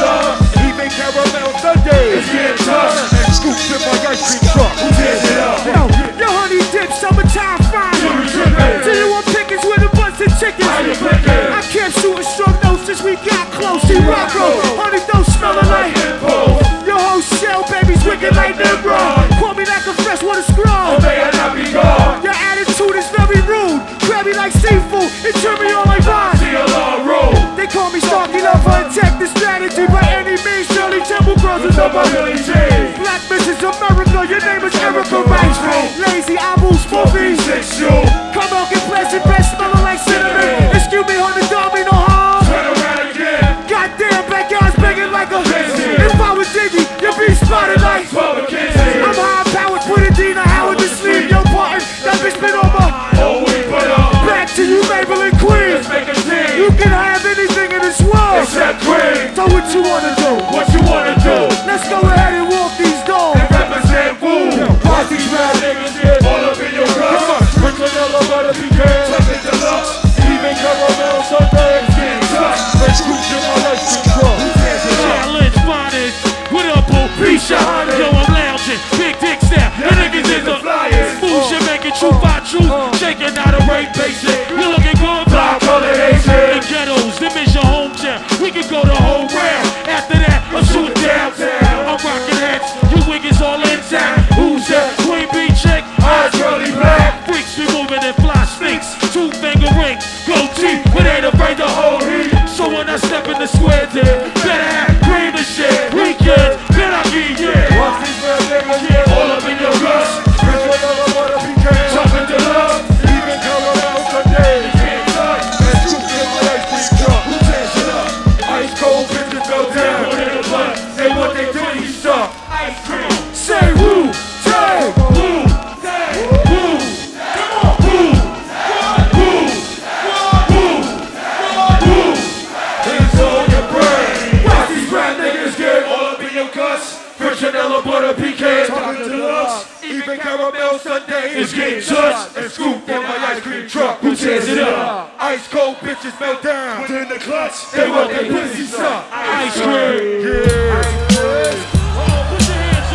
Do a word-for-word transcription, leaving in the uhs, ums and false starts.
up. Even caramel sundaes is getting touched and scooped in my ice cream truck. Who tears it up? Yo, yo, honey dip, summertime fine. Till you want pickings with a bunch of chickens. I kept shooting strong notes since we got close. See Rocco, honey don't smell like your whole shell, baby's wicked like Nimrod. Call me like a freshwater scroll. Oh, may I not be gone. Your attitude is very rude. Grab me like seafood and turn me on like Vine. See a long road. They call me Starkey Lover and tech the strategy. By any means, Shirley Temple Girls is up my Billy Jean. Black Missus America, your name is Erica Rice. Lazy Abu Spoofy. Six you. Come on, get pleasant, best smelling like cinnamon. Excuse me, honey, don't mean no harm. Turn around again. Goddamn, backyard's begging like a Busy. If I was Diggy, you'd be spotted like twelve McKinsey. I'm high powered, put a Dina Howard to sleep. Yo, Martin, that bitch been on my Oh, we put up. back to you, Maybelline Queen. Let's make a team. You can have anything in this world. Except Queen. So what you wanna do? What you wanna do? Let's go ahead and walk these dogs. And represent Woo. Watch these rap niggas get all up in your guts. Put vanilla butter pecan. Chocolate deluxe. Even caramel sundaes getting touched. Let's scoop in my ice cream truck. Who tears it up? Challenge finest. What up, boo? Peace, ya, honey. Yo, I'm lounging. Big dick snap. Yeah, The niggas niggas is the flyers. fools. You're making true by truth. Shaking out a rape basic. You're looking good, Fly colored Asian. The ghettos, them is your home town. We can go the whole round. After that, I'm shooting downtown. I'm rocking heads. You wiggins all in town. Who's that? Queen Bee chick. Eyes curly black. Freaks be moving and fly snakes. Two finger rings. Goatee. But ain't afraid to hold heat. So when I step in the square, then better have cream and shit. Weekend. Better be, yeah. Watch these rap niggas get all up in your guts. Put vanilla butter pecan. Chocolate deluxe. Even caramel sundaes getting touched and scooped in my ice cream truck. Who tears it up? Ice cold bitches fell down. Put in the blunt. Say what they did, he suck. Ice cream. Say woo, say Woo. Woo. Come on. Woo. Woo. Woo. Woo. Hands on your brain. Watch these rap niggas get all up in your guts. French vanilla butter pecan. Chocolate deluxe. Even caramel sundaes is getting touched and scooped in my ice cream truck. Who tears it up? Ice cold bitches melt down. Within the clutch. They want their pussy suck. Ice cream. Yeah.